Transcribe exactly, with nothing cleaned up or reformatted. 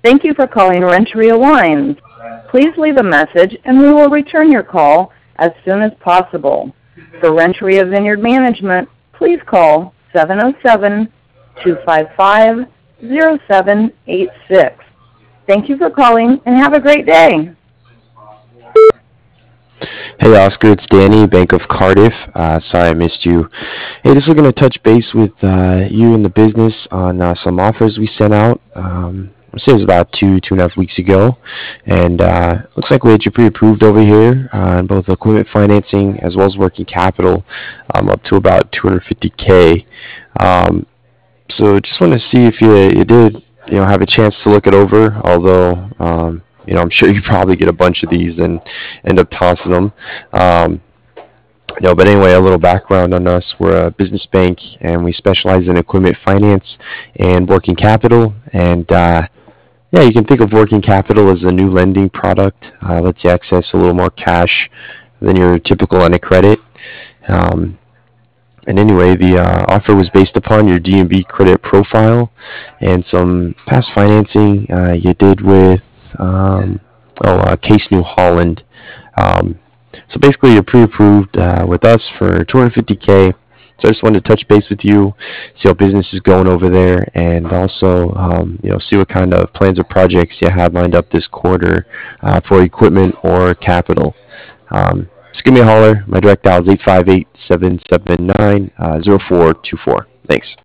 Thank you for calling Renteria Wines. Please leave a message and we will return your call as soon as possible. For Renteria Vineyard Management, please call seven oh seven, two five five, oh seven eight six. Thank you for calling and have a great day. Hey Oscar, it's Danny, Bank of Cardiff. Uh, sorry I missed you. Hey, just looking to touch base with uh, you and the business on uh, some offers we sent out. Um, I say it was about two, two and a half weeks ago, and uh, looks like we had you pre-approved over here on both equipment financing as well as working capital, um, up to about two hundred fifty k. Um, so just want to see if you you did you know have a chance to look it over. Although um, you know I'm sure you probably get a bunch of these and end up tossing them. Um, you know, but anyway, a little background on us. We're a business bank, and we specialize in equipment finance and working capital. And uh, yeah, you can think of working capital as a new lending product. Uh, lets you access a little more cash than your typical line of credit. Um, and anyway, the uh, offer was based upon your D and B credit profile and some past financing uh, you did with um, oh uh, Case New Holland. Um, so basically, you're pre-approved uh, with us for two hundred fifty k. So I just wanted to touch base with you, see how business is going over there, and also um, you know see what kind of plans or projects you have lined up this quarter uh, for equipment or capital. Um, just give me a holler. My direct dial is eight five eight, seven seven nine, zero four two four. Thanks.